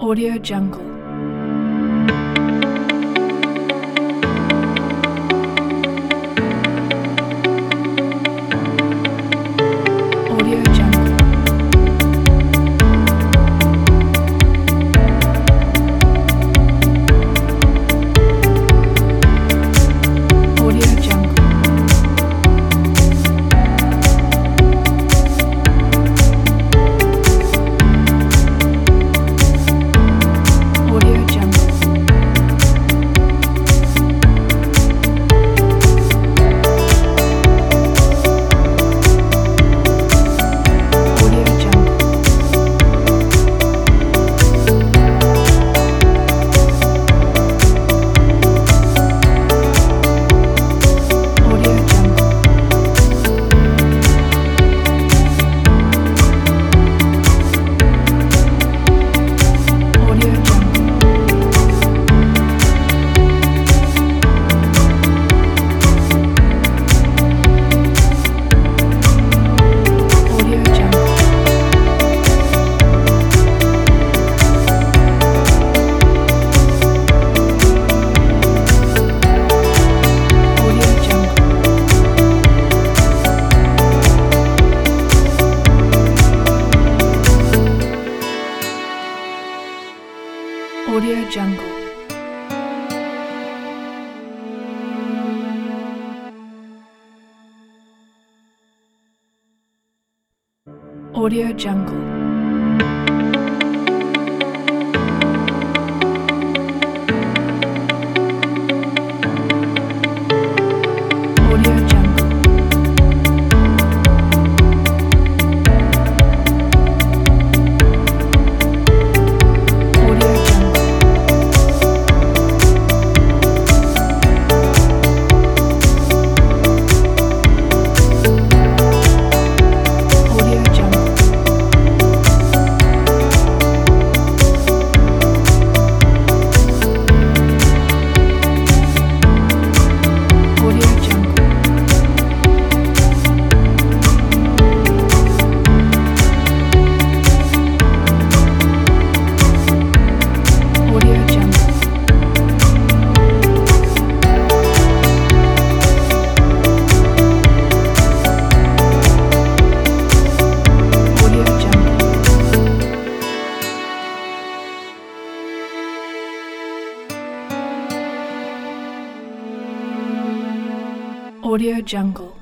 Audio Jungle. Audio Jungle. Audio Jungle. Audio Jungle. Audio Jungle. Audio Jungle. Audio Jungle. Audio Jungle. Audio Jungle. Audio Jungle. Audio Jungle. Audio Jungle. Audio Jungle. Audio Jungle. Audio Jungle. Audio Jungle. Audio Jungle. Audio Jungle.